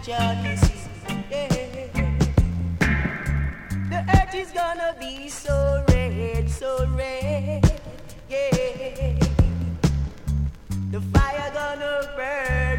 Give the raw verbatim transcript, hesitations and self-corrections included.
Johnny see. Yeah. The earth is gonna be so red, so red. Yeah. The fire gonna burn